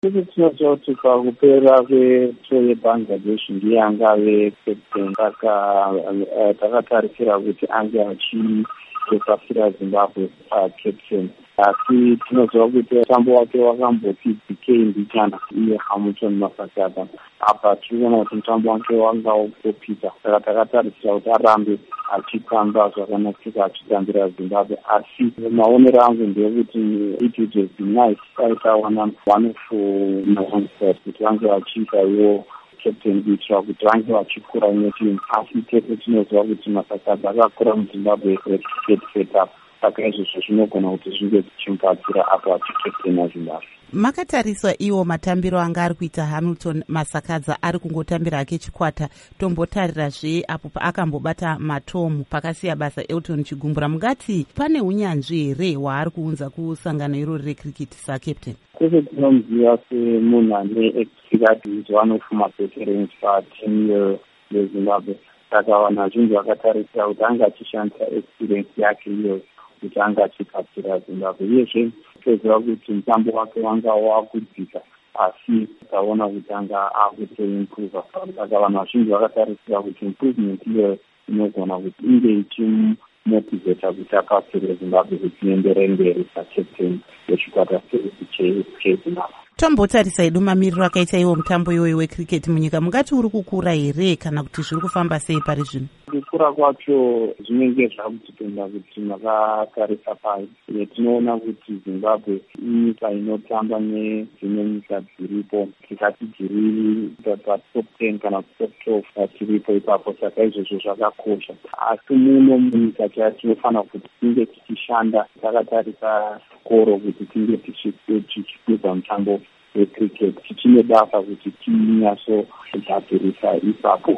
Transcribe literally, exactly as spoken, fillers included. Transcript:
Uku tinoziva kuti pakupera kwetour yeBangladesh ndiye angave captain, saka takatarisira kuti ange achizopasira Zimbabwe captain. Asi tinoziva kuti mutambo wake wakamboti decay mbichana iye Hamilton Masakadza. Apa tiriona kuti mutambo wake wanga wopita, saka takatarisira kuti arambe achitamba zvakanaka achitambira Zimbabwe. Asi maonero angu ndeyekuti it would have been nice taitaona one of my kuti vange vachiita iwo captain kuitira kuti vange vachikura netimu. Asi tese tinoziva kuti Masakadza akakura muZimbabwe cricket setup, saka izvozvo zvinogona kuti zvinge zvichimubatsira apo achicaptaina Zimbabwe. Makatariswa iwo matambiro anga ari kuita Hamilton Masakadza ari kungotambira ake chikwata, tombotarirazve apo paakambobata matomu pakasiya basa Elton Chigumbura. Mungati pane unyanzvi here hwaari kuunza kusangano irori recricket saCaptain? Kwese tinomuziva semunhu ane experience, one of maveterans patimu yeZimbabwe. Saka vanhu vazhinji vakatarisira kuti anga achishandisa experience yake iyoyo kuti anga achigadzira Zimbabwe. Uyezve toziva kuti mutambo wake wanga wakudzika, asi taona kuti anga akutoimprova. Saka vanhu vazhinji vakatarisira kuti improvement iyoyo inogona kuti inge ichimumotivata kuti akapfira Zimbabwe kuti iendere mberi sacaptain wechikwata cheZimbabwe. Tombotarisa edu mamiriro akaita iwo mutambo iwoyo wecricket munyika, mungati uri kukura here kana kuti zviri kufamba sei pari zvino? Kukura kwacho zvinenge zvakutipenda kuti makatarisa pai. Tinoona kuti Zimbabwe inyika inotamba nedzimwe nyika dziripo, tikati dziri patop ten kana top twelve tiripo ipapo, saka izvozvo zvakakosha. Asi muno munyika chayo tinofanira kuti tinge tichishanda takatarisa skoro kuti tinge tichikwidza mutambo wecricket, tichine basa kuti tinyatso kugadzirisa ipapo.